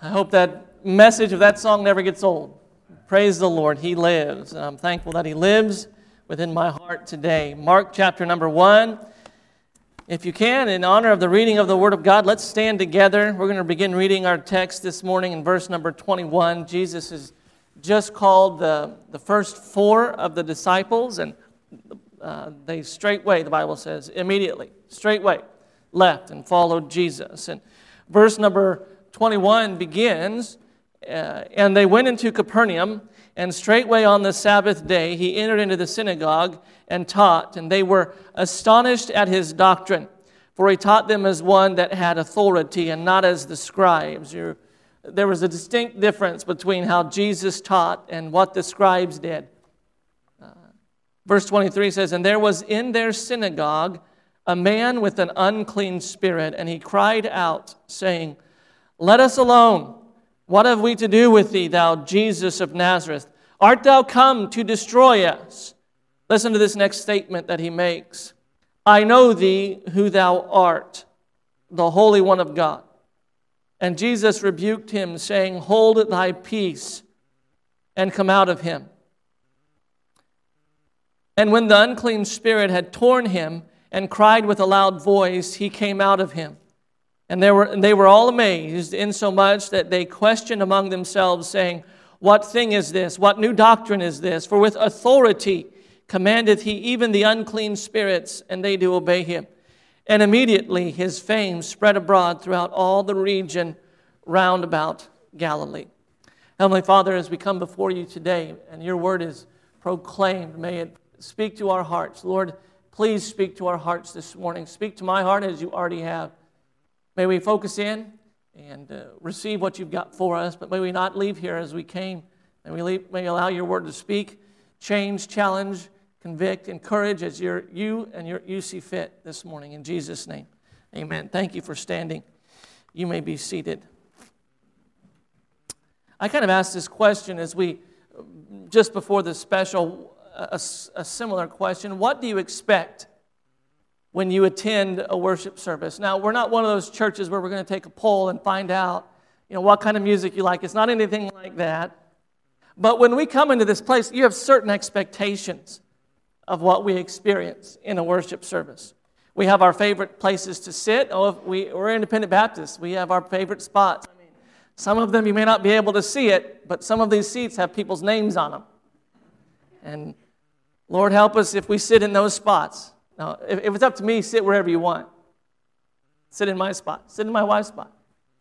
I hope that message of that song never gets old. Praise the Lord, He lives. And I'm thankful that He lives within my heart today. Mark chapter number 1. If you can, in honor of the reading of the Word of God, let's stand together. We're going to begin reading our text this morning in verse number 21. Jesus has just called the first four of the disciples, and they straightway, the Bible says, immediately, straightway, left and followed Jesus. And verse number 21 begins, and they went into Capernaum, and straightway on the Sabbath day he entered into the synagogue and taught, and they were astonished at his doctrine, for he taught them as one that had authority and not as the scribes. There was a distinct difference between how Jesus taught and what the scribes did. Verse 23 says, "And there was in their synagogue a man with an unclean spirit, and he cried out, saying, 'Let us alone. What have we to do with thee, thou Jesus of Nazareth? Art thou come to destroy us?' Listen to this next statement that he makes. 'I know thee who thou art, the Holy One of God.' And Jesus rebuked him, saying, 'Hold thy peace, and come out of him.' And when the unclean spirit had torn him and cried with a loud voice, he came out of him. And they were all amazed, insomuch that they questioned among themselves, saying, 'What thing is this? What new doctrine is this? For with authority commandeth he even the unclean spirits, and they do obey him.' And immediately his fame spread abroad throughout all the region round about Galilee." Heavenly Father, as we come before you today, and your word is proclaimed, may it speak to our hearts. Lord, please speak to our hearts this morning. Speak to my heart as you already have. May we focus in and receive what you've got for us, but may we not leave here as we came. May allow your word to speak, change, challenge, convict, encourage as you see fit this morning. In Jesus' name, amen. Thank you for standing. You may be seated. I kind of asked this question as we, just before the special, a similar question. What do you expect when you attend a worship service? Now, we're not one of those churches where we're going to take a poll and find out, what kind of music you like. It's not anything like that. But when we come into this place, you have certain expectations of what we experience in a worship service. We have our favorite places to sit. We're independent Baptists. We have our favorite spots. Some of them you may not be able to see it, but some of these seats have people's names on them. And Lord help us if we sit in those spots. Now, if it's up to me, sit wherever you want. Sit in my spot. Sit in my wife's spot.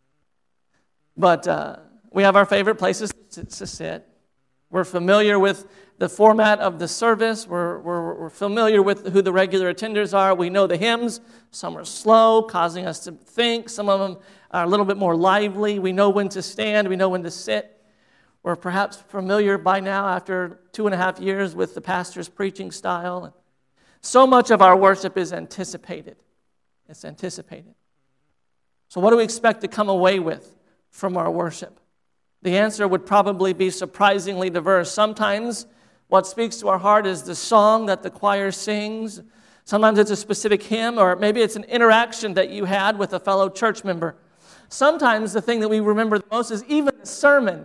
But we have our favorite places to sit. We're familiar with the format of the service. We're familiar with who the regular attenders are. We know the hymns. Some are slow, causing us to think. Some of them are a little bit more lively. We know when to stand. We know when to sit. We're perhaps familiar by now, after 2.5 years, with the pastor's preaching style. So much of our worship is anticipated. It's anticipated. So what do we expect to come away with from our worship? The answer would probably be surprisingly diverse. Sometimes what speaks to our heart is the song that the choir sings. Sometimes it's a specific hymn, or maybe it's an interaction that you had with a fellow church member. Sometimes the thing that we remember the most is even the sermon.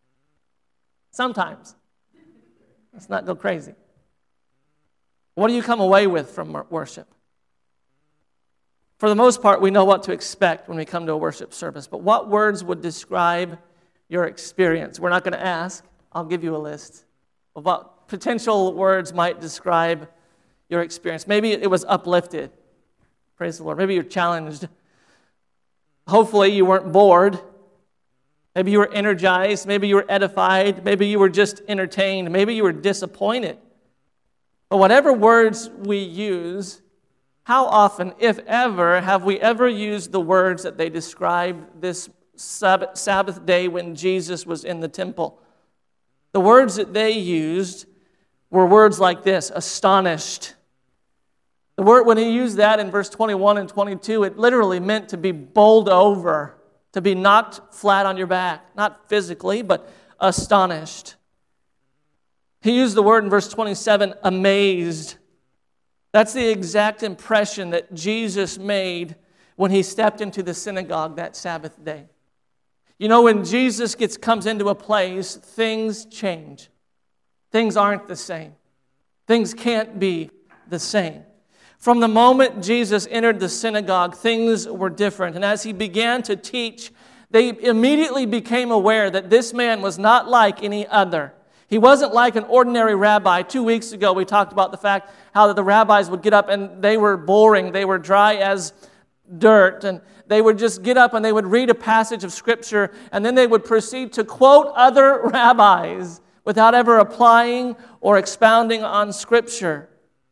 Sometimes. Let's not go crazy. What do you come away with from worship? For the most part, we know what to expect when we come to a worship service, but what words would describe your experience? We're not going to ask. I'll give you a list of what potential words might describe your experience. Maybe it was uplifted. Praise the Lord. Maybe you're challenged. Hopefully you weren't bored. Maybe you were energized. Maybe you were edified. Maybe you were just entertained. Maybe you were disappointed. But whatever words we use, how often, if ever, have we ever used the words that they described this Sabbath day when Jesus was in the temple? The words that they used were words like this: astonished. The word, when he used that in verse 21 and 22, it literally meant to be bowled over, to be knocked flat on your back. Not physically, but astonished. He used the word in verse 27, amazed. That's the exact impression that Jesus made when he stepped into the synagogue that Sabbath day. You know, when Jesus comes into a place, things change. Things aren't the same. Things can't be the same. From the moment Jesus entered the synagogue, things were different. And as he began to teach, they immediately became aware that this man was not like any other. He wasn't like an ordinary rabbi. 2 weeks ago, we talked about the fact how the rabbis would get up and they were boring. They were dry as dirt. And they would just get up and they would read a passage of Scripture, and then they would proceed to quote other rabbis without ever applying or expounding on Scripture.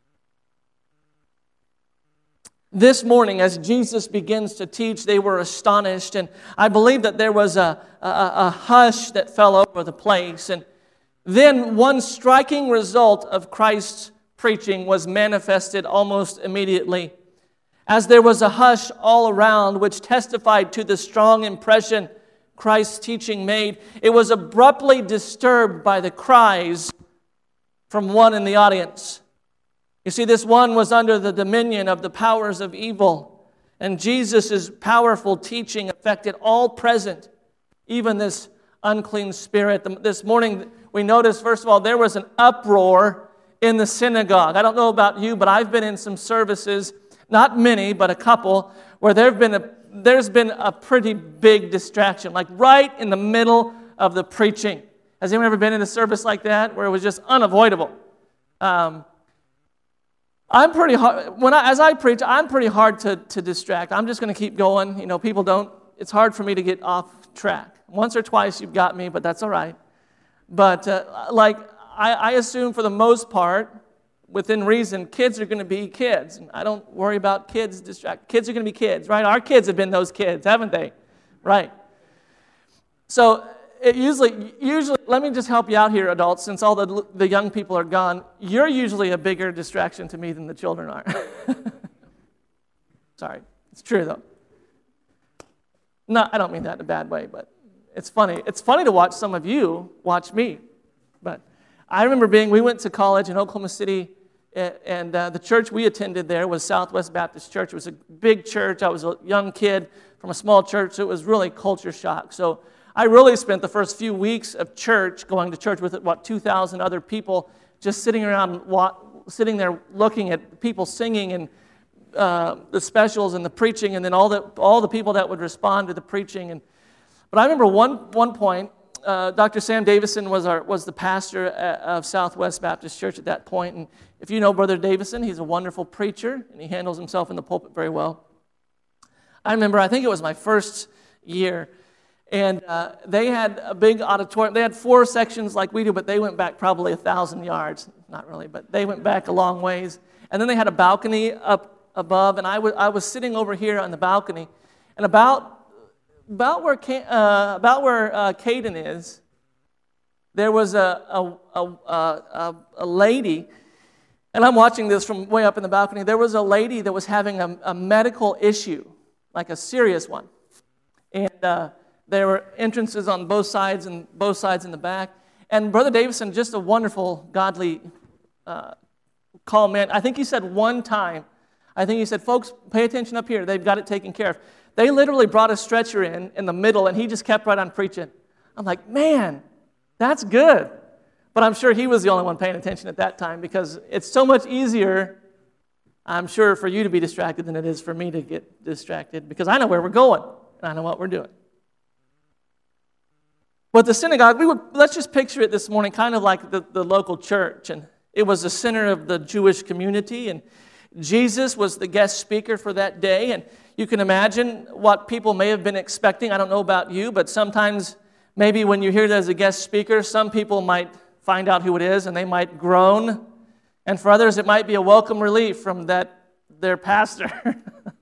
This morning, as Jesus begins to teach, they were astonished, and I believe that there was a hush that fell over the place. And then one striking result of Christ's preaching was manifested almost immediately. As there was a hush all around, which testified to the strong impression Christ's teaching made, it was abruptly disturbed by the cries from one in the audience. You see, this one was under the dominion of the powers of evil, and Jesus' powerful teaching affected all present, even this unclean spirit. This morning, we noticed, first of all, there was an uproar in the synagogue. I don't know about you, but I've been in some services, not many, but a couple, where there's been a pretty big distraction, like right in the middle of the preaching. Has anyone ever been in a service like that, where it was just unavoidable? I'm pretty hard, as I preach, I'm pretty hard to distract. I'm just going to keep going. You know, it's hard for me to get off track. Once or twice you've got me, but that's all right. But I assume for the most part, within reason, kids are going to be kids. I don't worry about kids distract. Kids are going to be kids, right? Our kids have been those kids, haven't they? Right. So it usually, let me just help you out here, adults, since all the young people are gone. You're usually a bigger distraction to me than the children are. Sorry. It's true, though. No, I don't mean that in a bad way, but it's funny. It's funny to watch some of you watch me. But I remember we went to college in Oklahoma City, and the church we attended there was Southwest Baptist Church. It was a big church. I was a young kid from a small church, so it was really culture shock. So I really spent the first few weeks of going to church with, 2,000 other people, just sitting there looking at people singing and the specials and the preaching, and then all the people that would respond to the preaching. But I remember one point, Dr. Sam Davison was the pastor of Southwest Baptist Church at that point. And if you know Brother Davison, he's a wonderful preacher, and he handles himself in the pulpit very well. I remember, I think it was my first year, and they had a big auditorium. They had 4 sections like we do, but they went back probably 1,000 yards. Not really, but they went back a long ways. And then they had a balcony up above, and I was sitting over here on the balcony, and about where Caden is, there was a lady, and I'm watching this from way up in the balcony. There was a lady that was having a medical issue, like a serious one, and there were entrances on both sides and both sides in the back. And Brother Davison, just a wonderful, godly, calm man. I think he said one time, folks, pay attention up here. They've got it taken care of. They literally brought a stretcher in the middle, and he just kept right on preaching. I'm like, man, that's good. But I'm sure he was the only one paying attention at that time, because it's so much easier, I'm sure, for you to be distracted than it is for me to get distracted, because I know where we're going, and I know what we're doing. But the synagogue, let's just picture it this morning kind of like the local church, and it was the center of the Jewish community, and Jesus was the guest speaker for that day, and you can imagine what people may have been expecting. I don't know about you, but sometimes maybe when you hear that as a guest speaker, some people might find out who it is, and they might groan, and for others it might be a welcome relief from their pastor.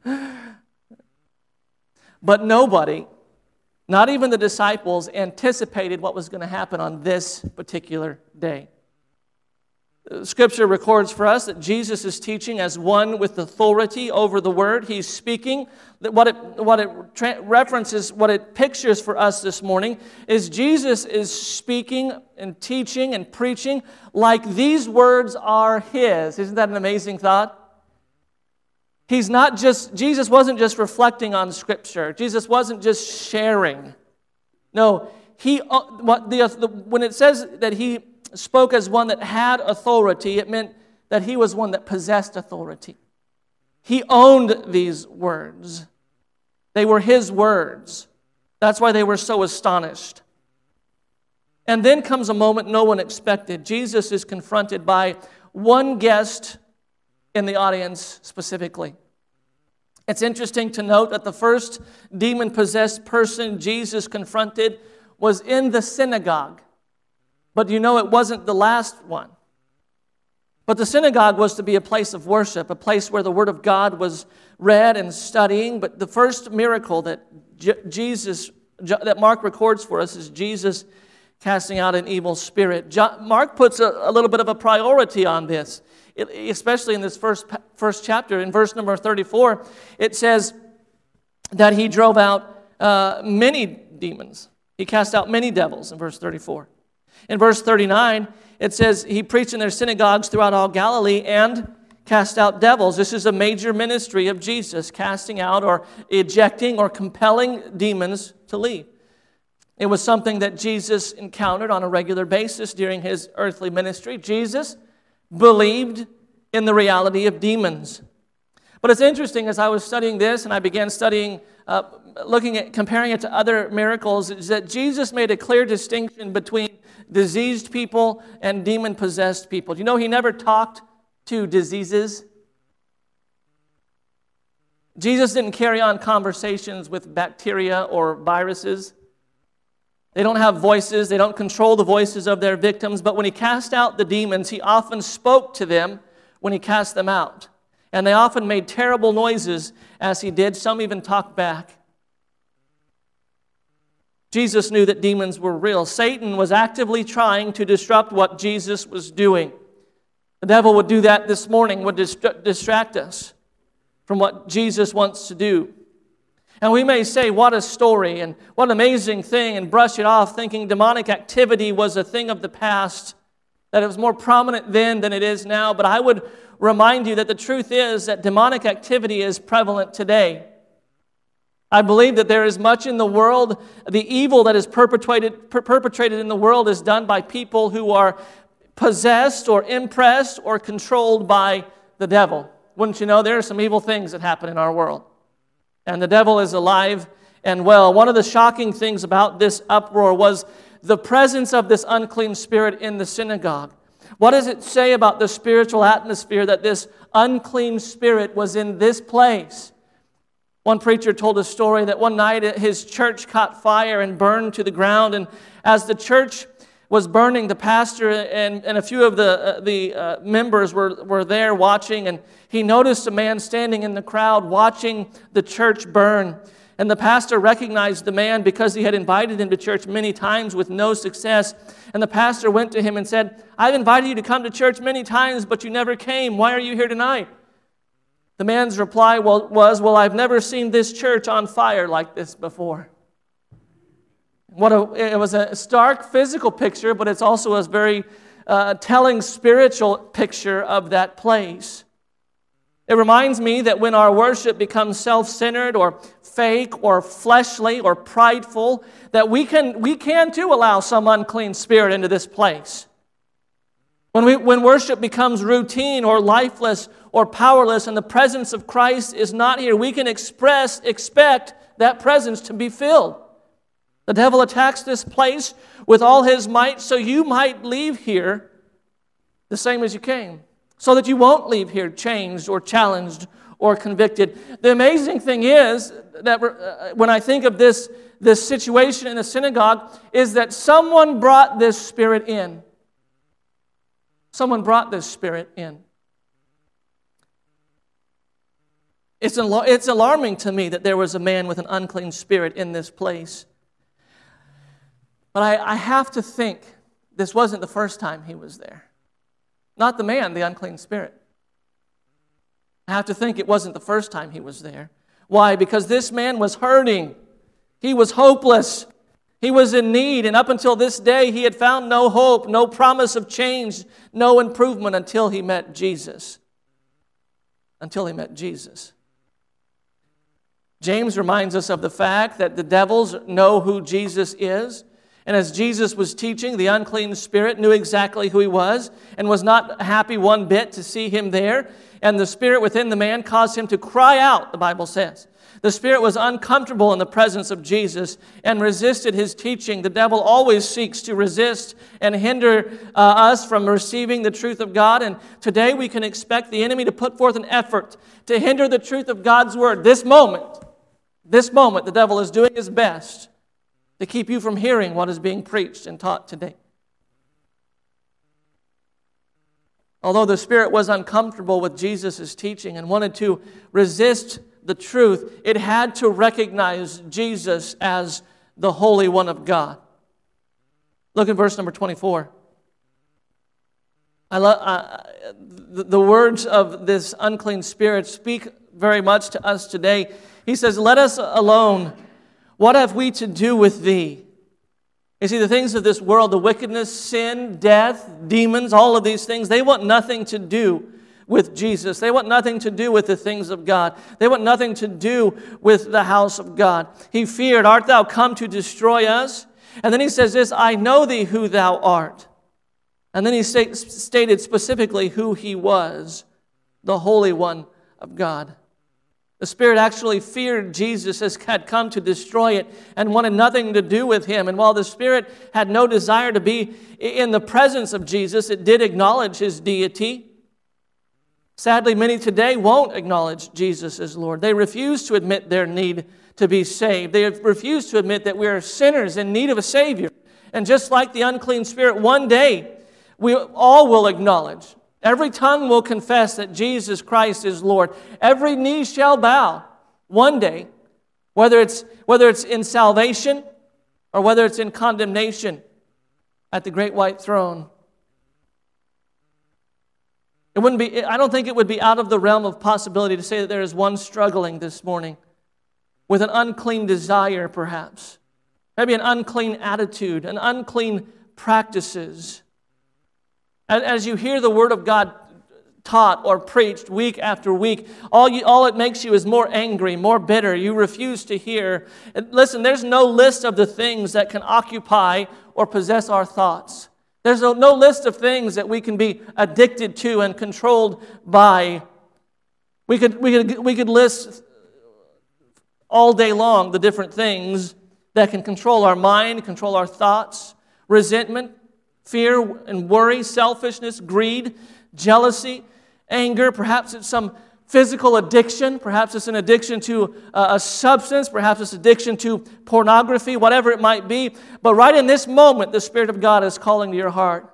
But nobody, not even the disciples, anticipated what was going to happen on this particular day. Scripture records for us that Jesus is teaching as one with authority over the word. He's speaking. What it references, what it pictures for us this morning is Jesus is speaking and teaching and preaching like these words are His. Isn't that an amazing thought? Jesus wasn't just reflecting on Scripture. Jesus wasn't just sharing. No, when it says that he spoke as one that had authority, it meant that he was one that possessed authority. He owned these words. They were his words. That's why they were so astonished. And then comes a moment no one expected. Jesus is confronted by one guest in the audience specifically. It's interesting to note that the first demon-possessed person Jesus confronted was in the synagogue. But you know it wasn't the last one. But the synagogue was to be a place of worship, a place where the Word of God was read and studying. But the first miracle that Mark records for us is Jesus casting out an evil spirit. Mark puts a little bit of a priority on this, especially in this first chapter. In verse number 34, it says that he drove out many demons. He cast out many devils in verse 34. In verse 39, it says he preached in their synagogues throughout all Galilee and cast out devils. This is a major ministry of Jesus, casting out or ejecting or compelling demons to leave. It was something that Jesus encountered on a regular basis during his earthly ministry. Jesus believed in the reality of demons. But it's interesting, as I was studying this and I began studying, comparing it to other miracles, is that Jesus made a clear distinction between diseased people and demon-possessed people. Do you know he never talked to diseases? Jesus didn't carry on conversations with bacteria or viruses. They don't have voices. They don't control the voices of their victims. But when he cast out the demons, he often spoke to them when he cast them out. And they often made terrible noises as he did. Some even talked back. Jesus knew that demons were real. Satan was actively trying to disrupt what Jesus was doing. The devil would do that this morning, would distract us from what Jesus wants to do. And we may say, what a story and what an amazing thing, and brush it off thinking demonic activity was a thing of the past, that it was more prominent then than it is now. But I would remind you that the truth is that demonic activity is prevalent today. I believe that there is much in the world, the evil that is perpetrated in the world is done by people who are possessed or impressed or controlled by the devil. Wouldn't you know, there are some evil things that happen in our world. And the devil is alive and well. One of the shocking things about this uproar was the presence of this unclean spirit in the synagogue. What does it say about the spiritual atmosphere that this unclean spirit was in this place? One preacher told a story that one night his church caught fire and burned to the ground. And as the church was burning, the pastor and a few of the members were there watching, and he noticed a man standing in the crowd watching the church burn. And the pastor recognized the man because he had invited him to church many times with no success. And the pastor went to him and said, "I've invited you to come to church many times, but you never came. Why are you here tonight?" The man's reply was, "I've never seen this church on fire like this before." It was a stark physical picture, but it's also a very telling spiritual picture of that place. It reminds me that when our worship becomes self-centered or fake or fleshly or prideful, that we can too allow some unclean spirit into this place. When worship becomes routine or lifeless or powerless and the presence of Christ is not here, we can expect that presence to be filled. The devil attacks this place with all his might, so you might leave here the same as you came, so that you won't leave here changed or challenged or convicted. The amazing thing is that when I think of this situation in the synagogue, is that someone brought this spirit in. Someone brought this spirit in. It's alarming to me that there was a man with an unclean spirit in this place. But I have to think this wasn't the first time he was there. Not the man, the unclean spirit. I have to think it wasn't the first time he was there. Why? Because this man was hurting. He was hopeless. He was in need. And up until this day, he had found no hope, no promise of change, no improvement until he met Jesus. Until he met Jesus. James reminds us of the fact that the devils know who Jesus is. And as Jesus was teaching, the unclean spirit knew exactly who he was and was not happy one bit to see him there. And the spirit within the man caused him to cry out, the Bible says. The spirit was uncomfortable in the presence of Jesus and resisted his teaching. The devil always seeks to resist and hinder us from receiving the truth of God. And today we can expect the enemy to put forth an effort to hinder the truth of God's word. This moment, the devil is doing his best to keep you from hearing what is being preached and taught today. Although the spirit was uncomfortable with Jesus' teaching and wanted to resist the truth, it had to recognize Jesus as the Holy One of God. Look at verse number 24. The words of this unclean spirit speak very much to us today. He says, "Let us alone. What have we to do with thee?" You see, the things of this world, the wickedness, sin, death, demons, all of these things, they want nothing to do with Jesus. They want nothing to do with the things of God. They want nothing to do with the house of God. He feared, "Art thou come to destroy us?" And then he says this, "I know thee who thou art." And then he stated specifically who he was, the Holy One of God. The Spirit actually feared Jesus as had come to destroy it and wanted nothing to do with him. And while the Spirit had no desire to be in the presence of Jesus, it did acknowledge his deity. Sadly, many today won't acknowledge Jesus as Lord. They refuse to admit their need to be saved. They refuse to admit that we are sinners in need of a Savior. And just like the unclean spirit, one day we all will acknowledge. Every tongue will confess that Jesus Christ is Lord. Every knee shall bow one day, whether it's in salvation or whether it's in condemnation at the great white throne. I don't think it would be out of the realm of possibility to say that there is one struggling this morning with an unclean desire, perhaps. Maybe an unclean attitude, an unclean practices. As you hear the Word of God taught or preached week after week, all it makes you is more angry, more bitter. You refuse to hear. And listen, there's no list of the things that can occupy or possess our thoughts. There's no list of things that we can be addicted to and controlled by. We could list all day long the different things that can control our mind, control our thoughts, resentment, fear and worry, selfishness, greed, jealousy, anger. Perhaps it's some physical addiction. Perhaps it's an addiction to a substance. Perhaps it's addiction to pornography, whatever it might be. But right in this moment, the Spirit of God is calling to your heart.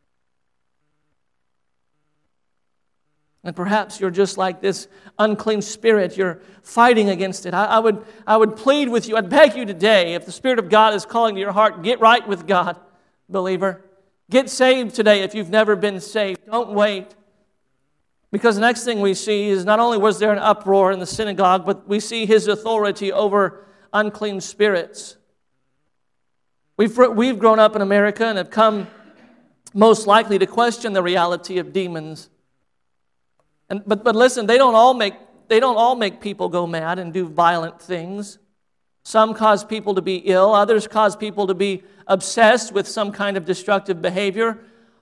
And perhaps you're just like this unclean spirit. You're fighting against it. I would plead with you, I'd beg you today, if the Spirit of God is calling to your heart, get right with God, believer. Get saved today if you've never been saved. Don't wait. Because the next thing we see is not only was there an uproar in the synagogue, but we see his authority over unclean spirits. We've grown up in America and have come most likely to question the reality of demons. But listen, they don't all make people go mad and do violent things. Some cause people to be ill. Others cause people to be obsessed with some kind of destructive behavior.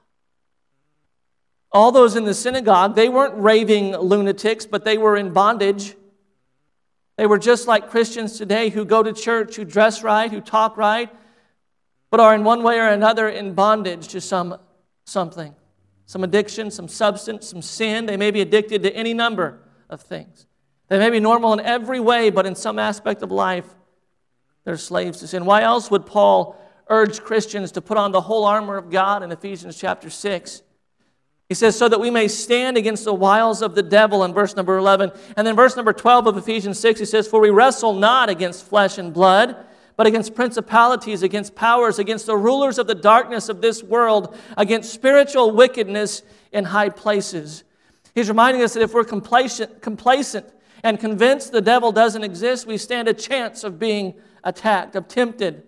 All those in the synagogue, they weren't raving lunatics, but they were in bondage. They were just like Christians today who go to church, who dress right, who talk right, but are in one way or another in bondage to something. Some addiction, some substance, some sin. They may be addicted to any number of things. They may be normal in every way, but in some aspect of life, they're slaves to sin. Why else would Paul urge Christians to put on the whole armor of God in Ephesians chapter 6? He says, so that we may stand against the wiles of the devil in verse number 11. And then verse number 12 of Ephesians 6, he says, for we wrestle not against flesh and blood, but against principalities, against powers, against the rulers of the darkness of this world, against spiritual wickedness in high places. He's reminding us that if we're complacent and convinced the devil doesn't exist, we stand a chance of being attacked, of tempted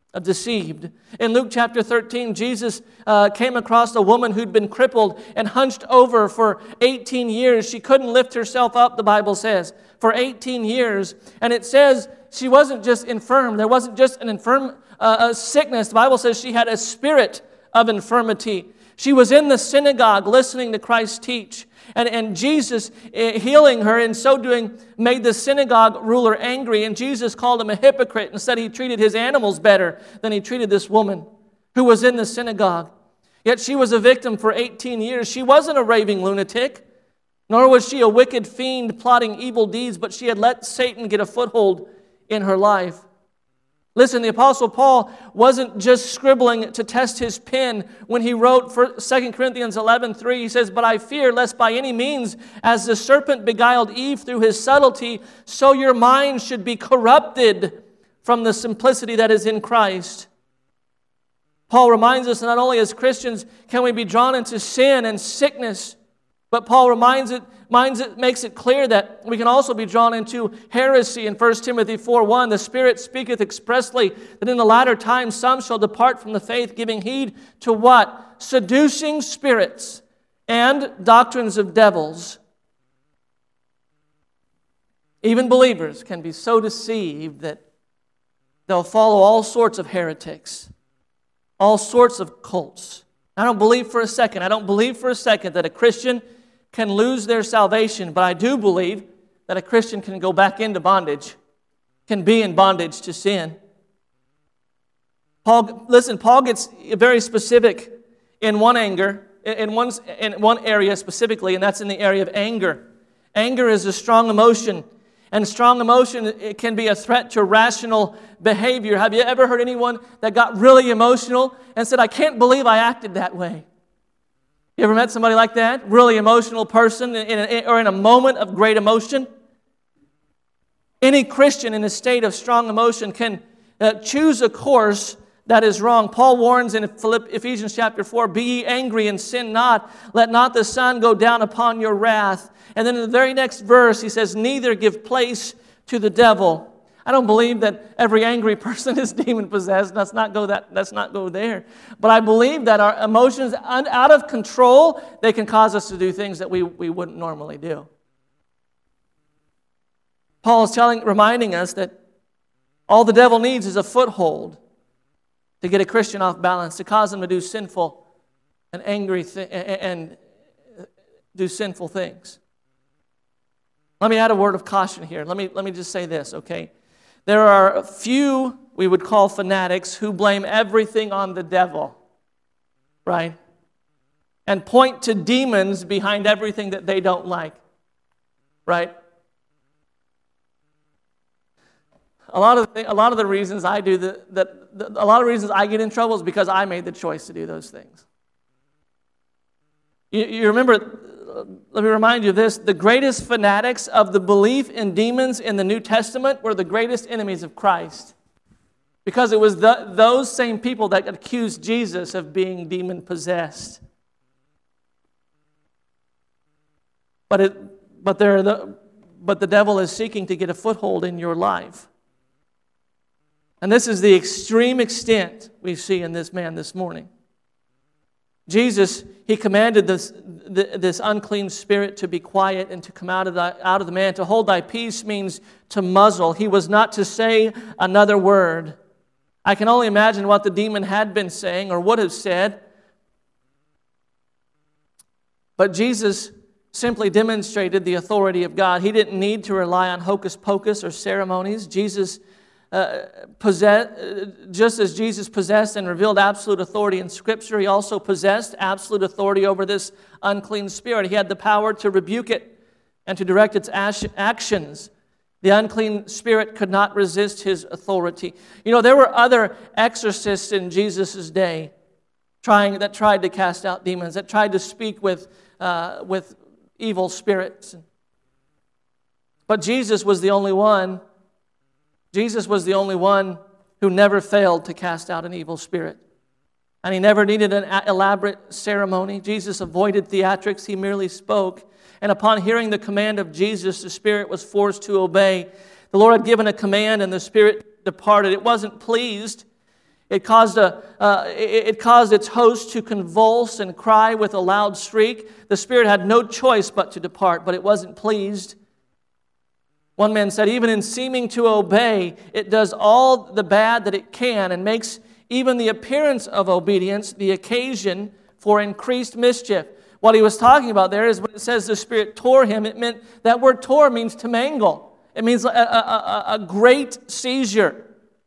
deceived. In Luke chapter 13, Jesus came across a woman who'd been crippled and hunched over for 18 years. She couldn't lift herself up, the Bible says, for 18 years. And it says she wasn't just infirm. There wasn't just an infirm sickness. The Bible says she had a spirit of infirmity. She was in the synagogue listening to Christ teach. And Jesus, healing her, in so doing, made the synagogue ruler angry. And Jesus called him a hypocrite and said he treated his animals better than he treated this woman who was in the synagogue. Yet she was a victim for 18 years. She wasn't a raving lunatic, nor was she a wicked fiend plotting evil deeds, but she had let Satan get a foothold in her life. Listen, the Apostle Paul wasn't just scribbling to test his pen when he wrote 2 Corinthians 11:3. He says, "But I fear lest by any means, as the serpent beguiled Eve through his subtlety, so your mind should be corrupted from the simplicity that is in Christ." Paul reminds us that not only as Christians can we be drawn into sin and sickness, but Paul makes it clear that we can also be drawn into heresy. In 1 Timothy 4:1, the Spirit speaketh expressly that in the latter times some shall depart from the faith, giving heed to what? Seducing spirits and doctrines of devils. Even believers can be so deceived that they'll follow all sorts of heretics, all sorts of cults. I don't believe for a second that a Christian can lose their salvation, but I do believe that a Christian can go back into bondage, can be in bondage to sin. Paul gets very specific in one area specifically, and that's in the area of anger. Anger is a strong emotion, and strong emotion, it can be a threat to rational behavior. Have you ever heard anyone that got really emotional and said, "I can't believe I acted that way"? You ever met somebody like that? Really emotional person or in a moment of great emotion? Any Christian in a state of strong emotion can choose a course that is wrong. Paul warns in Ephesians chapter 4, "Be ye angry and sin not. Let not the sun go down upon your wrath." And then in the very next verse, he says, "Neither give place to the devil." I don't believe that every angry person is demon-possessed. Let's not go there. But I believe that our emotions, out of control, they can cause us to do things that we wouldn't normally do. Paul is reminding us that all the devil needs is a foothold to get a Christian off balance, to cause him to do sinful and angry and do sinful things. Let me add a word of caution here. Let me just say this, okay? There are a few we would call fanatics who blame everything on the devil, right? And point to demons behind everything that they don't like, right? A lot of the reasons I do a lot of reasons I get in trouble is because I made the choice to do those things. You remember, let me remind you of this, the greatest fanatics of the belief in demons in the New Testament were the greatest enemies of Christ. Because it was those same people that accused Jesus of being demon-possessed. But the devil is seeking to get a foothold in your life. And this is the extreme extent we see in this man this morning. Jesus, he commanded this unclean spirit to be quiet and to come out of the man. To hold thy peace means to muzzle. He was not to say another word. I can only imagine what the demon had been saying or would have said. But Jesus simply demonstrated the authority of God. He didn't need to rely on hocus pocus or ceremonies. Jesus just as Jesus possessed and revealed absolute authority in Scripture, he also possessed absolute authority over this unclean spirit. He had the power to rebuke it and to direct its actions. The unclean spirit could not resist his authority. You know, there were other exorcists in Jesus' day that tried to cast out demons, that tried to speak with evil spirits. But Jesus was the only one. Jesus was the only one who never failed to cast out an evil spirit. And he never needed an elaborate ceremony. Jesus avoided theatrics. He merely spoke. And upon hearing the command of Jesus, the spirit was forced to obey. The Lord had given a command and the spirit departed. It wasn't pleased. It caused its host to convulse and cry with a loud shriek. The spirit had no choice but to depart, but it wasn't pleased. One man said, even in seeming to obey, it does all the bad that it can and makes even the appearance of obedience the occasion for increased mischief. What he was talking about there is when it says the spirit tore him, it meant, that word tore means to mangle. It means a great seizure.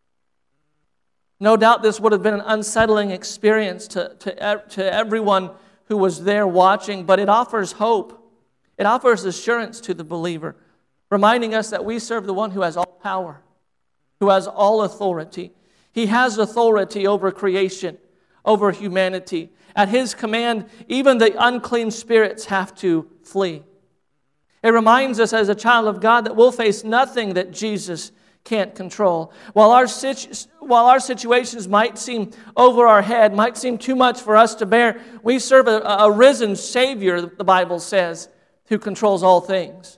No doubt this would have been an unsettling experience to everyone who was there watching, but it offers hope. It offers assurance to the believer, reminding us that we serve the one who has all power, who has all authority. He has authority over creation, over humanity. At His command, even the unclean spirits have to flee. It reminds us as a child of God that we'll face nothing that Jesus can't control. While our situations might seem over our head, might seem too much for us to bear, we serve a risen Savior, the Bible says, who controls all things.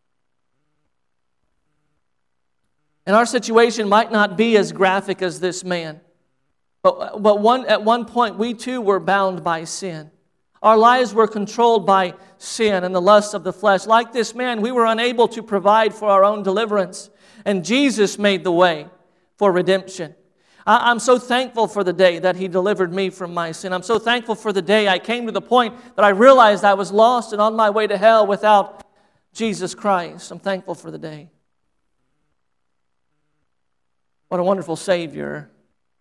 And our situation might not be as graphic as this man. But at one point, we too were bound by sin. Our lives were controlled by sin and the lusts of the flesh. Like this man, we were unable to provide for our own deliverance. And Jesus made the way for redemption. I'm so thankful for the day that He delivered me from my sin. I'm so thankful for the day I came to the point that I realized I was lost and on my way to hell without Jesus Christ. I'm thankful for the day. What a wonderful Savior.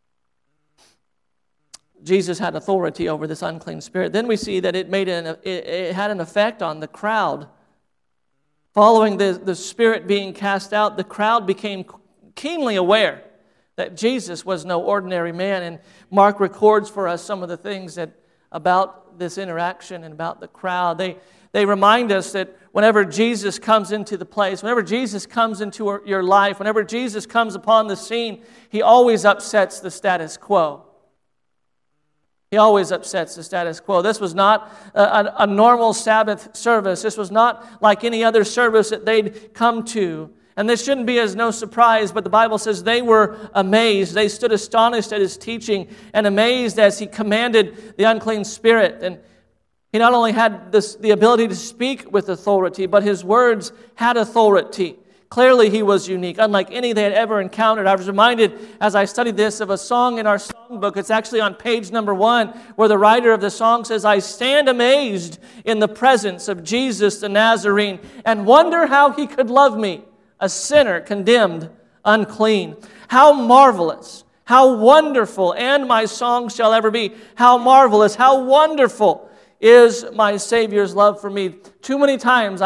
Jesus had authority over this unclean spirit. Then we see that it had an effect on the crowd. Following the spirit being cast out, the crowd became keenly aware that Jesus was no ordinary man. And Mark records for us some of the things about this interaction and about the crowd. They remind us that whenever Jesus comes into the place, whenever Jesus comes into your life, whenever Jesus comes upon the scene, He always upsets the status quo. He always upsets the status quo. This was not a normal Sabbath service. This was not like any other service that they'd come to. And this shouldn't be as no surprise, but the Bible says they were amazed. They stood astonished at His teaching and amazed as He commanded the unclean spirit. And He not only had the ability to speak with authority, but His words had authority. Clearly, He was unique, unlike any they had ever encountered. I was reminded, as I studied this, of a song in our songbook. It's actually on page number 1, where the writer of the song says, I stand amazed in the presence of Jesus the Nazarene, and wonder how He could love me, a sinner condemned unclean. How marvelous, how wonderful, and my song shall ever be. How marvelous, how wonderful is my Savior's love for me. Too many times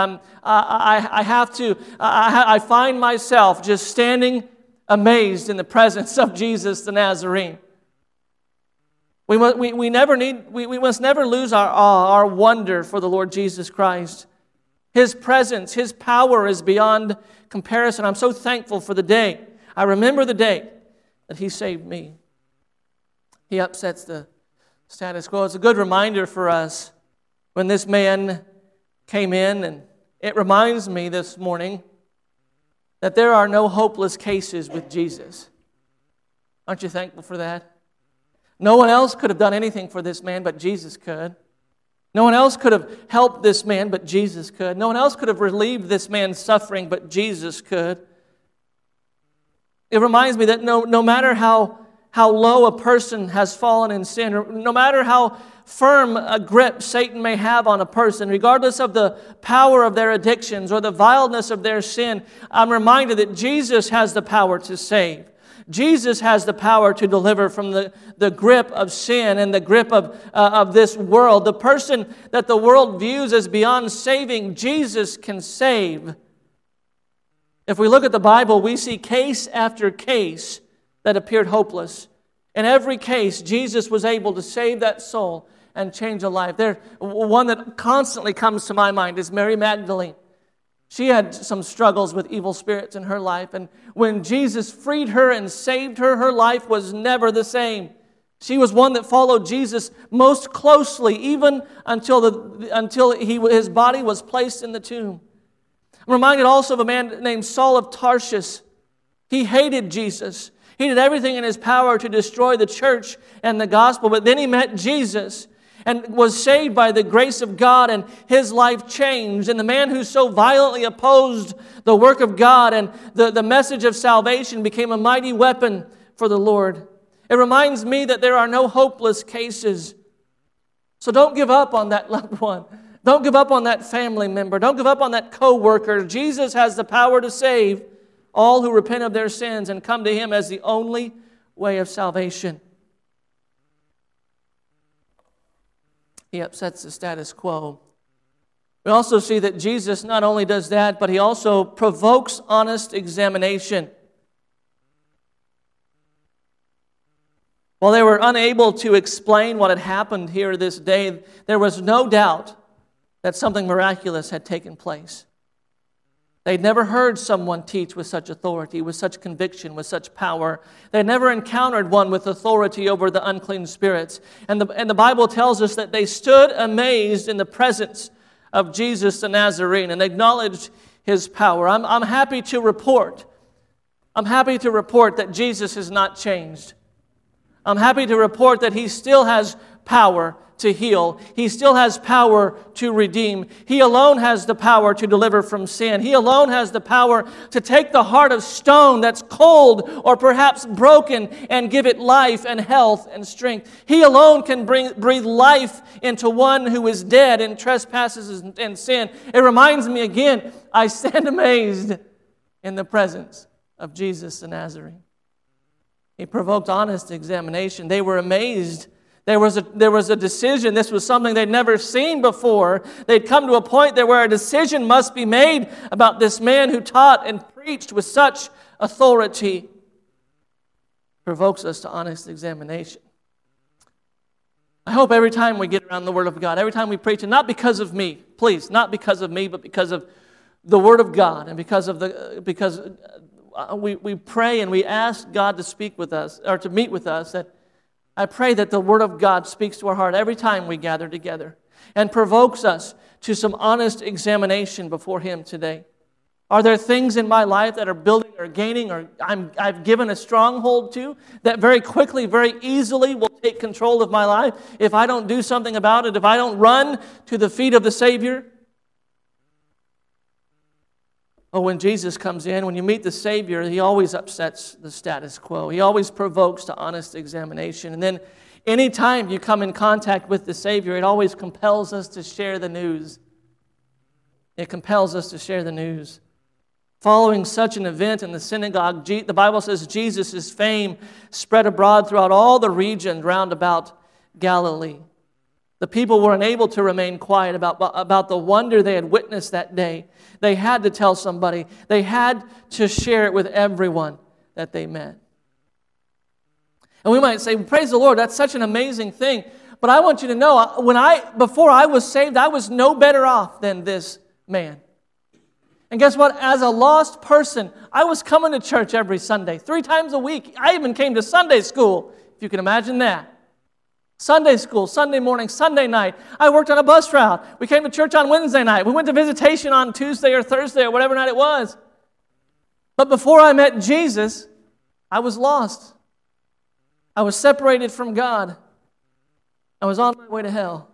I find myself just standing amazed in the presence of Jesus the Nazarene. We must never lose our awe, our wonder for the Lord Jesus Christ. His presence, His power is beyond comparison. I'm so thankful for the day. I remember the day that He saved me. He upsets the status quo. It's a good reminder for us when this man came in, and it reminds me this morning that there are no hopeless cases with Jesus. Aren't you thankful for that? No one else could have done anything for this man, but Jesus could. No one else could have helped this man, but Jesus could. No one else could have relieved this man's suffering, but Jesus could. It reminds me that no matter how low a person has fallen in sin, or no matter how firm a grip Satan may have on a person, regardless of the power of their addictions or the vileness of their sin, I'm reminded that Jesus has the power to save. Jesus has the power to deliver from the grip of sin and the grip of this world. The person that the world views as beyond saving, Jesus can save. If we look at the Bible, we see case after case that appeared hopeless. In every case, Jesus was able to save that soul and change a life. One that constantly comes to my mind is Mary Magdalene. She had some struggles with evil spirits in her life, and when Jesus freed her and saved her, her life was never the same. She was one that followed Jesus most closely, even until his body was placed in the tomb. I'm reminded also of a man named Saul of Tarsus. He hated Jesus. He did everything in his power to destroy the church and the gospel, but then he met Jesus and was saved by the grace of God, and his life changed. And the man who so violently opposed the work of God and the message of salvation became a mighty weapon for the Lord. It reminds me that there are no hopeless cases. So don't give up on that loved one. Don't give up on that family member. Don't give up on that co-worker. Jesus has the power to save all who repent of their sins and come to him as the only way of salvation. He upsets the status quo. We also see that Jesus not only does that, but he also provokes honest examination. While they were unable to explain what had happened here this day, there was no doubt that something miraculous had taken place. They'd never heard someone teach with such authority, with such conviction, with such power. They'd never encountered one with authority over the unclean spirits. And the Bible tells us that they stood amazed in the presence of Jesus the Nazarene and acknowledged his power. I'm happy to report that Jesus has not changed. I'm happy to report that he still has power to heal. He still has power to redeem. He alone has the power to deliver from sin. He alone has the power to take the heart of stone that's cold or perhaps broken and give it life and health and strength. He alone can breathe life into one who is dead in trespasses and sin. It reminds me again, I stand amazed in the presence of Jesus the Nazarene. He provoked honest examination. They were amazed. There was a decision. This was something they'd never seen before. They'd come to a point there where a decision must be made about this man who taught and preached with such authority. Provokes us to honest examination. I hope every time we get around the Word of God, every time we preach, and not because of me, please, not because of me, but because of the Word of God, and because we pray and we ask God to speak with us, or to meet with us, that I pray that the Word of God speaks to our heart every time we gather together and provokes us to some honest examination before Him today. Are there things in my life that are building or gaining or I've given a stronghold to that very quickly, very easily will take control of my life if I don't do something about it, if I don't run to the feet of the Savior? Oh, when Jesus comes in, when you meet the Savior, He always upsets the status quo. He always provokes to honest examination. And then anytime you come in contact with the Savior, it always compels us to share the news. It compels us to share the news. Following such an event in the synagogue, the Bible says Jesus' fame spread abroad throughout all the region round about Galilee. The people were unable to remain quiet about the wonder they had witnessed that day. They had to tell somebody. They had to share it with everyone that they met. And we might say, praise the Lord, that's such an amazing thing. But I want you to know, before I was saved, I was no better off than this man. And guess what? As a lost person, I was coming to church every Sunday, 3 times a week. I even came to Sunday school, if you can imagine that. Sunday school, Sunday morning, Sunday night. I worked on a bus route. We came to church on Wednesday night. We went to visitation on Tuesday or Thursday or whatever night it was. But before I met Jesus, I was lost. I was separated from God. I was on my way to hell.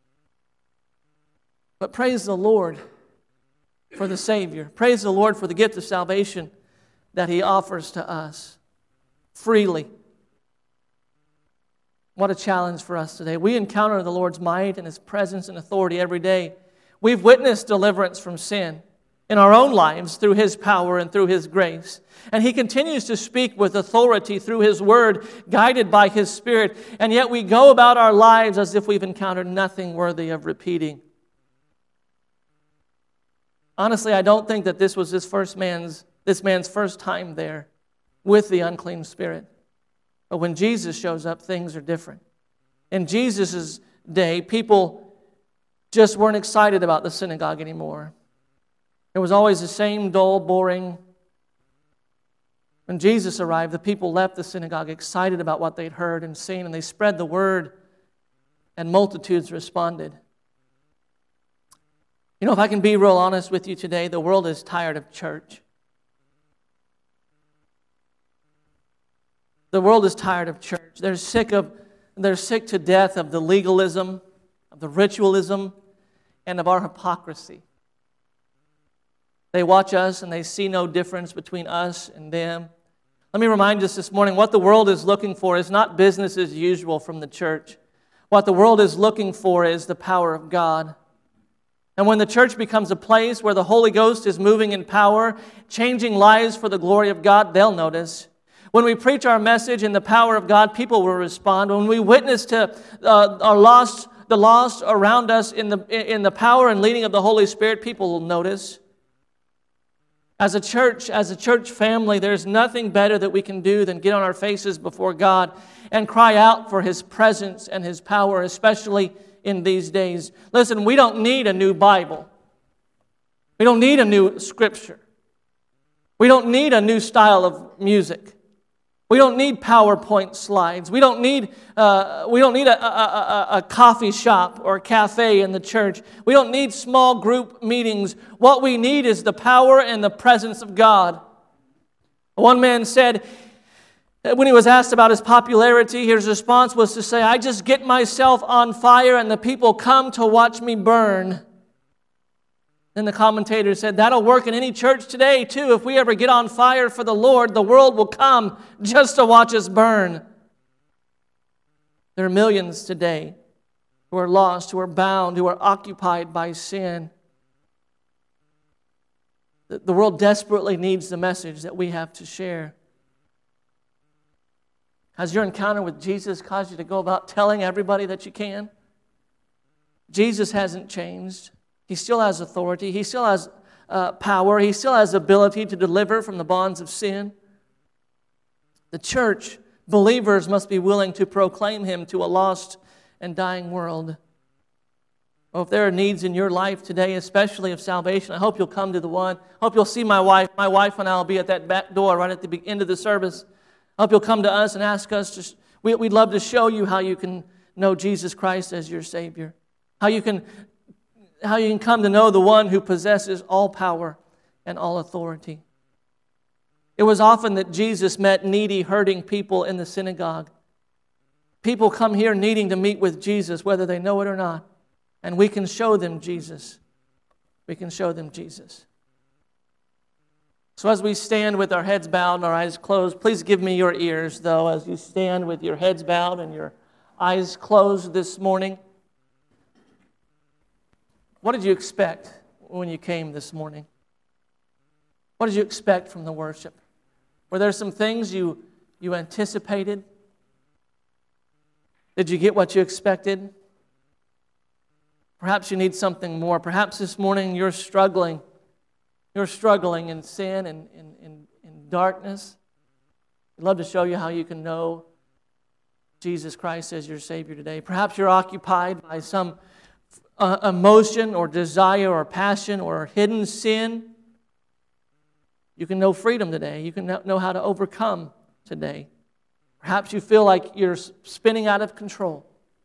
But praise the Lord for the Savior. Praise the Lord for the gift of salvation that He offers to us freely. What a challenge for us today. We encounter the Lord's might and His presence and authority every day. We've witnessed deliverance from sin in our own lives through His power and through His grace. And He continues to speak with authority through His Word, guided by His Spirit. And yet we go about our lives as if we've encountered nothing worthy of repeating. Honestly, I don't think that this was this man's first time there with the unclean spirit. But when Jesus shows up, things are different. In Jesus' day, people just weren't excited about the synagogue anymore. It was always the same dull, boring. When Jesus arrived, the people left the synagogue excited about what they'd heard and seen, and they spread the word, and multitudes responded. You know, if I can be real honest with you today, the world is tired of church. The world is tired of church. They're sick to death of the legalism, of the ritualism, and of our hypocrisy. They watch us and they see no difference between us and them. Let me remind us this morning, what the world is looking for is not business as usual from the church. What the world is looking for is the power of God. And when the church becomes a place where the Holy Ghost is moving in power, changing lives for the glory of God, they'll notice. When we preach our message in the power of God, people will respond. When we witness to the lost around us in the power and leading of the Holy Spirit, people will notice. As a church family, there's nothing better that we can do than get on our faces before God and cry out for His presence and His power, especially in these days. Listen, we don't need a new Bible. We don't need a new scripture. We don't need a new style of music. We don't need PowerPoint slides. We don't need a coffee shop or a cafe in the church. We don't need small group meetings. What we need is the power and the presence of God. One man said, when he was asked about his popularity, his response was to say, "I just get myself on fire and the people come to watch me burn." Then the commentator said, that'll work in any church today too. If we ever get on fire for the Lord, the world will come just to watch us burn. There are millions today who are lost, who are bound, who are occupied by sin. The world desperately needs the message that we have to share. Has your encounter with Jesus caused you to go about telling everybody that you can? Jesus hasn't changed. He still has authority. He still has power. He still has ability to deliver from the bonds of sin. The church, believers must be willing to proclaim Him to a lost and dying world. Well, if there are needs in your life today, especially of salvation, I hope you'll come to the one. I hope you'll see my wife. My wife and I will be at that back door right at the end of the service. I hope you'll come to us and ask us. We'd love to show you how you can know Jesus Christ as your Savior. How you can come to know the one who possesses all power and all authority. It was often that Jesus met needy, hurting people in the synagogue. People come here needing to meet with Jesus, whether they know it or not. And we can show them Jesus. We can show them Jesus. So as we stand with our heads bowed and our eyes closed, please give me your ears, though, as you stand with your heads bowed and your eyes closed this morning. What did you expect when you came this morning? What did you expect from the worship? Were there some things you anticipated? Did you get what you expected? Perhaps you need something more. Perhaps this morning you're struggling. You're struggling in sin and in darkness. I'd love to show you how you can know Jesus Christ as your Savior today. Perhaps you're occupied by some emotion or desire or passion or hidden sin. You can know freedom today. You can know how to overcome today. Perhaps you feel like you're spinning out of control,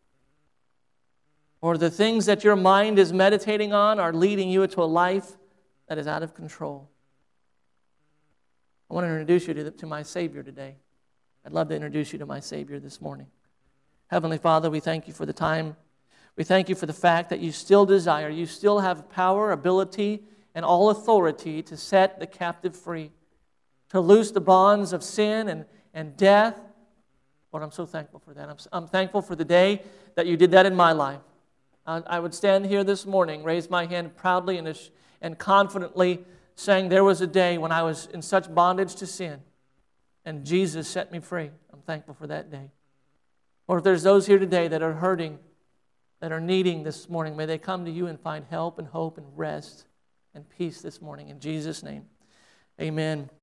or the things that your mind is meditating on are leading you into a life that is out of control. I want to introduce you to my Savior today. I'd love to introduce you to my Savior this morning. Heavenly Father, we thank you for the time. We thank you for the fact that you still desire, you still have power, ability, and all authority to set the captive free, to loose the bonds of sin and death. Lord, I'm so thankful for that. I'm thankful for the day that you did that in my life. I would stand here this morning, raise my hand proudly and confidently saying there was a day when I was in such bondage to sin and Jesus set me free. I'm thankful for that day. Or if there's those here today that are hurting, that are needing this morning, may they come to you and find help and hope and rest and peace this morning. In Jesus' name, amen.